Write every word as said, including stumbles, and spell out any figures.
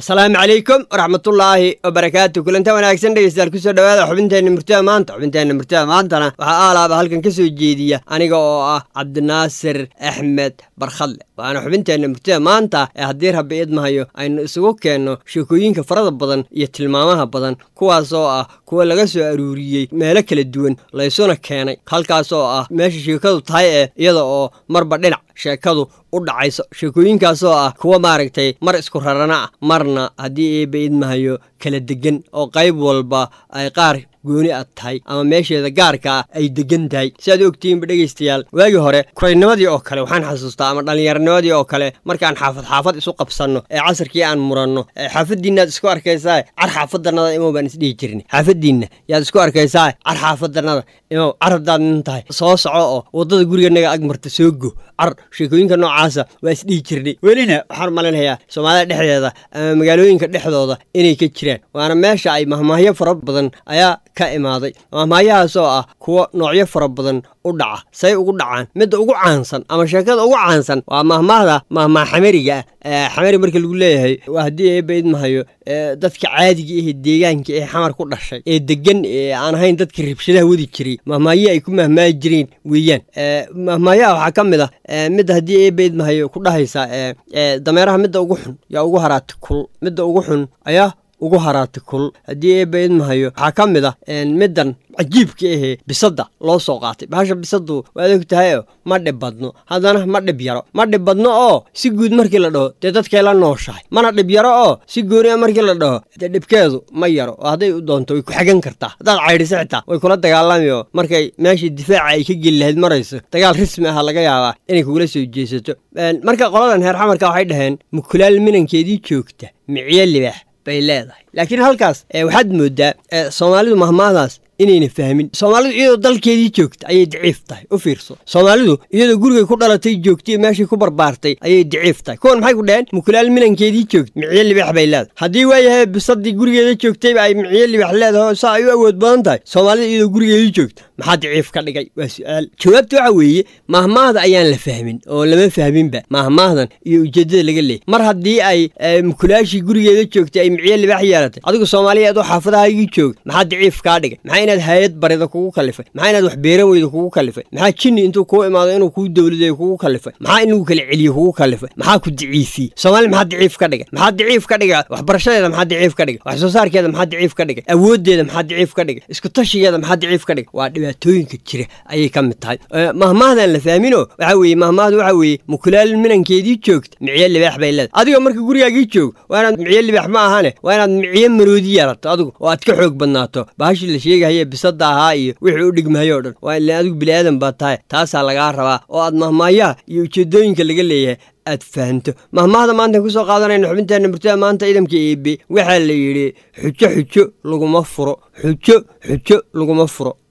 السلام عليكم ورحمة الله وبركاته. كل أنت وناكسن ديستال كسر دواء حبنتين مرتاح مانتا حبنتين مرتاح مانتنا وحقالها بهالكن كسر جديدية أنا جو عبد الناصر أحمد برخل وأنا حبنتين مرتاح مانتا أهديرها بيد مايو أن سوق إنه شكوين كفرد بدن يتلمامها بدن كواسوا كوا لجسوا أرورية مالك للدون لا يسونا كاني هالكاسوا ماشي شكله طايع يلا مربع دلع sheekadu u dhacayso sheekooyinkaasoo ah kuwa maaragtay mar isku rarana marna hadii ay beedmahayo kala degan oo qayb walba ay qaar gooni ah tahay ama meesheeda gaarka ah ay degan tahay sidaad ogtiin dhageystayaal waagi hore kuraynimadii oo kale waxaan xasuustaa ama dhalinyarnimadii oo kale markaan xaafad xaafad isu qabsano ee casarkii aan muranno xaafadiina isku arkaysaa ar xaafadanada imo baan isdhihi jirnay xaafadiina yaad isku arkaysaa ar xaafadanada imo ardaad intahay soo soco oo wadada guriganaga ag marta soo go ar sheekooyinka noocaasa waa isdhihi jirnay welina waxaan maleynayaa Soomaalida dhexdeeda ama magaalooyinka dhexdooda inay ka jiraan waana meesha ay mahmaahyo fara badan ayaa ka imaaday mahmaayahaasoo ah kuwa noocyo fara badan u dhaca say ugu dhacaan mid ugu caansan ama sheekada ugu caansan waa mahmaahda mahmaa xamariga ah xamari marka lagu leeyahay waa hadii ay beedmahayo dadka caadiga ah deegaanka ee xamar ku dhashay ee degan ee aan ahayn dadka ribshadaha wadi jiray mahmaayo ay ku mahmaay jireen weeyaan mahmaayaha waxa kamid ah mid hadii ay beedmahayo ku dhahaysa dameeraha mid ugu xun yaa ugu haraati kul mid ugu xun ayaa ugu haraati kul hadii ay beedmahayo waxa kamid ah midan cajiibka ah bisada loo soo qaatay bahasha bisadu waa adag tahay ma dhibadno hadana ma dhib yaro ma dhibadno oo si guud markii la dhaho de dadka la nooshahay mana dhib yaro oo si gooni ah markii la dhaho de dhibkeedu ma yaro haday u doonto way ku xagan kartaa hadaad caydhiso xitaa way kula dagaalamayo markay meeshii difaaca ay ka geli lahayd marayso dagaal rasmi ah laga yaabaa inay kugula soo jeesato marka qoladan heer xamarka waxay dhaheen mukulaal minankeedii joogta miciye libaax bay leedahay laakiin halkaas waxaad moodaa Soomaalidu mahmaadaas inayna fahmin Soomaalidu iyadoo dalkeedii joogta ayay daciif tahay u fiirso Soomaalidu iyadoo guriga ku dhalatay joogtay meeshii ku barbaartay ayay daciif tahay koon maxay ku dhaheen mukulaal minankeedii joogta miciye libaax bay leedahay hadii waayahay bisadii gurigeeda joogtay ay miciye libaax leedahay saa ay u awood badan tahay Soomaalidu iyadoo gurigeedii joogta maxaa daciif ka dhigay waa su'aal jawaabtu waxa weeye mahmaada ayaan la fahmin oo lama fahminba mahmaadan iyo ujeedada laga leeyahay mar hadii ay mukulaashii gurigeeda joogtay ay miciye libaax yeelatay adigu Soomaaliyeed oo xaafadaha joog maxaa daciif ka dhigay maxay inaad hay'ad barida kugu kalifay maxay inaad wax beeran weydo kugu kalifay maxaa jinni intuu ku imaado inuu ku dawladeeyo kugu kalifay maxaa inuu kala celiyo kugu kalifay maxaa ku daciifi Soomaali maxaa daciif ka dhigay maxaa daciif ka dhigay waxbarashadeeda maxaa daciif ka dhigay wax soo saarkeeda maxaa daciif ka dhigay awoodeeda maxaa daciif ka dhigay isku tashigeeda maxaa daciif ka dhigay waa dhibaatooyinka jira ayay ka mid tahay mahmaadan la fahmino waxa weeye mahmaadu waxa weeye mukulaal minankeedii joogta miciye libaax bay leedahay adiga marka gurigaagii joog waa inaad miciye libaax ma ahane waa inaad miciye maroodi yarato adigu oo aad ka xoog badnaato baashi la sheegay bisada ahaa iyo wixii u dhigmayo dhan waa in adigu bilaadan baa tahay taasa laga rabaa oo aad mahmaaya iyo ujeedooyinka laga leeyahay aad fahanto mahmaada maanta ku soo qaadanayna xubinteena murtada maanta idamka eebe waxa la yiri xujo xujo laguma furo xujo xujo laguma furo